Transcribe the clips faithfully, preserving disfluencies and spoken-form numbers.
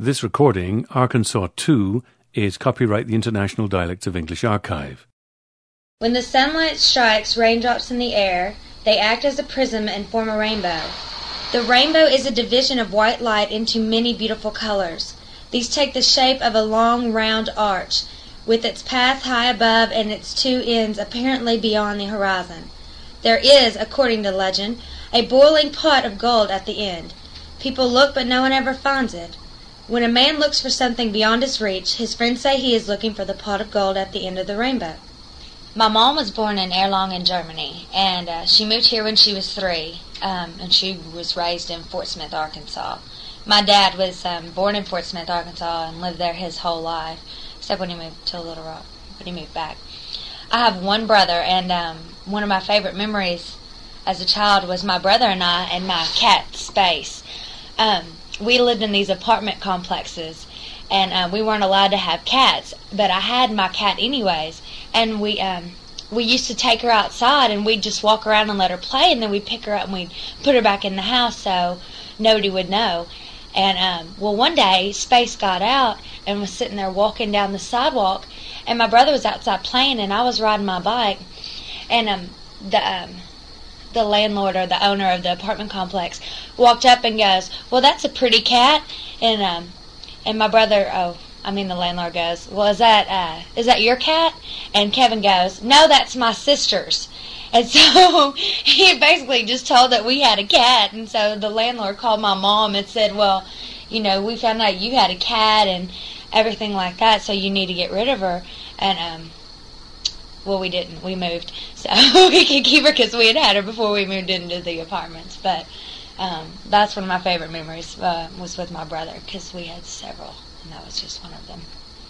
This recording, Arkansas two, is copyright the International Dialects of English Archive. When the sunlight strikes raindrops in the air, they act as a prism and form a rainbow. The rainbow is a division of white light into many beautiful colors. These take the shape of a long, round arch, with its path high above and its two ends apparently beyond the horizon. There is, according to legend, a boiling pot of gold at the end. People look, but no one ever finds it. When a man looks for something beyond his reach, his friends say he is looking for the pot of gold at the end of the rainbow. My mom was born in Erlangen in Germany, and uh, she moved here when she was three, um, and she was raised in Fort Smith, Arkansas. My dad was um, born in Fort Smith, Arkansas, and lived there his whole life, except when he moved to Little Rock, when he moved back. I have one brother, and um, one of my favorite memories as a child was my brother and I and my cat, Space. Um, we lived in these apartment complexes, and uh, we weren't allowed to have cats, but I had my cat anyways, and we um, we used to take her outside, and we'd just walk around and let her play, and then we'd pick her up and we'd put her back in the house so nobody would know. And um, well, one day Space got out and was sitting there walking down the sidewalk, and my brother was outside playing, and I was riding my bike, and um, the um, the landlord or the owner of the apartment complex walked up and goes, "Well, that's a pretty cat," and um, and my brother, oh, I mean the landlord goes, "Well, is that uh, is that your cat?" And Kevin goes, "No, that's my sister's." And so he basically just told that we had a cat, and so the landlord called my mom and said, "Well, you know, we found out you had a cat and everything like that, so you need to get rid of her." And um, well, we didn't. We moved, so we could keep her because we had had her before we moved into the apartments. But um, that's one of my favorite memories uh, was with my brother, because we had several, and that was just one of them.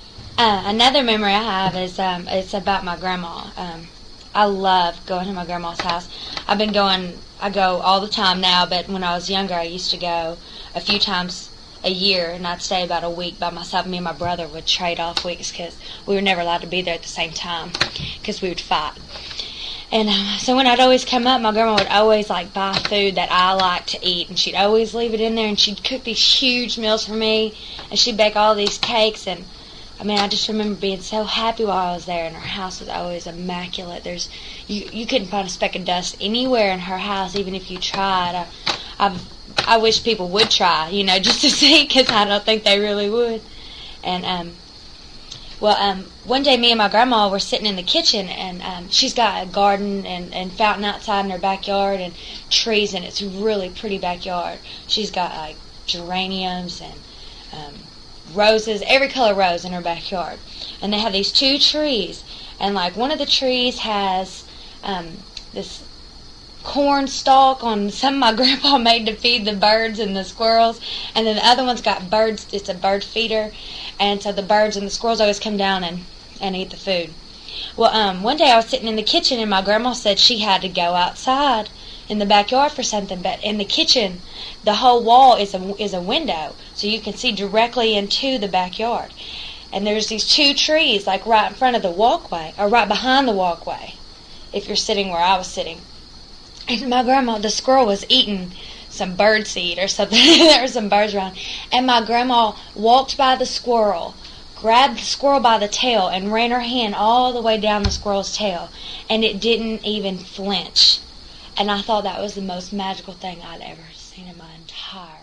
Uh, another memory I have is um, it's about my grandma. Um, I love going to my grandma's house. I've been going, I go all the time now, but when I was younger, I used to go a few times a year, and I'd stay about a week by myself. Me and my brother would trade off weeks because we were never allowed to be there at the same time because we would fight. And um, so when I'd always come up, my grandma would always like buy food that I liked to eat, and she'd always leave it in there, and she'd cook these huge meals for me, and she'd bake all these cakes. And I mean, I just remember being so happy while I was there, and her house was always immaculate. There's you you couldn't find a speck of dust anywhere in her house, even if you tried. I, I've I wish people would try, you know, just to see, because I don't think they really would. And, um, well, um, one day me and my grandma were sitting in the kitchen, and um, she's got a garden and, and fountain outside in her backyard and trees, and it's a really pretty backyard. She's got, like, geraniums and um, roses, every color rose in her backyard. And they have these two trees, and, like, one of the trees has um, this corn stalk on some my grandpa made to feed the birds and the squirrels, and then the other one's got birds. It's a bird feeder, and so the birds and the squirrels always come down and, and eat the food. Well, um, one day I was sitting in the kitchen, and my grandma said she had to go outside in the backyard for something, but in the kitchen, the whole wall is a, is a window, so you can see directly into the backyard. And there's these two trees, like right in front of the walkway, or right behind the walkway, if you're sitting where I was sitting. And my grandma, the squirrel was eating some bird seed or something. There were some birds around. And my grandma walked by the squirrel, grabbed the squirrel by the tail, and ran her hand all the way down the squirrel's tail. And it didn't even flinch. And I thought that was the most magical thing I'd ever seen in my entire